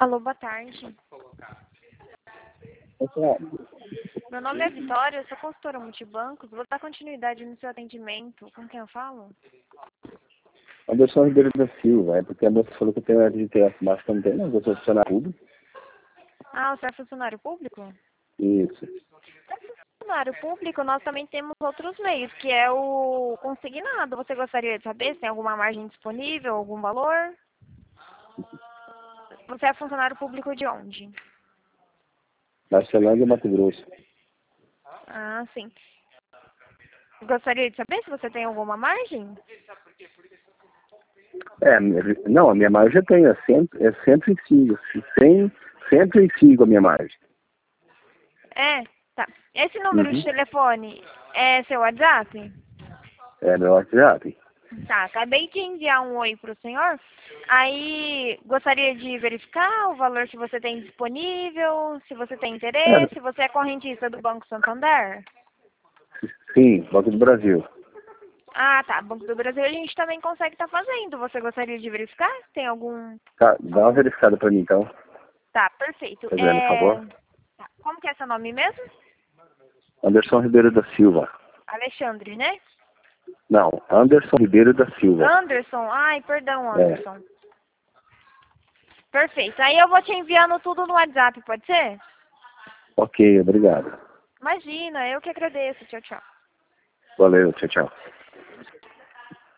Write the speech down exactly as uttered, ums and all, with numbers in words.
Alô, boa tarde. Meu nome é Vitória, eu sou consultora multibancos. Vou dar continuidade no seu atendimento. Com quem eu falo? Anderson Ribeiro da Silva, é porque a moça falou que eu tenho de ter mas que eu não tenho, não, eu sou funcionário público. Ah, você é funcionário público? Isso. Funcionário público, nós também temos outros meios, que é o consignado. Você gostaria de saber se tem alguma margem disponível, algum valor? Você é funcionário público de onde? Marcelândia, Mato Grosso. Ah, sim. Gostaria de saber se você tem alguma margem? É, não, a minha margem eu tenho, é sempre, é sempre sigo, cem, sempre sigo a minha margem. É, tá. Esse número Uhum. de telefone é seu WhatsApp? É meu WhatsApp. Tá, acabei de enviar um oi pro senhor. Aí, gostaria de verificar o valor que você tem disponível, se você tem É, interesse, se você é correntista do Banco Santander? sim, Banco do Brasil. Ah, tá. Banco do Brasil a gente também consegue estar fazendo. Você gostaria de verificar? Tem algum... Tá, dá uma verificada pra mim então, Tá, perfeito. fazendo por É... favor. Tá. Como que é seu nome mesmo? Anderson Ribeiro da Silva. Alexandre, né? Não, Anderson Ribeiro da Silva. Anderson. Ai, perdão, É, Anderson. Perfeito. Aí eu vou te enviando tudo no WhatsApp, pode ser? ok, obrigado. Imagina, eu que agradeço. Tchau, tchau. Valeu, tchau, tchau.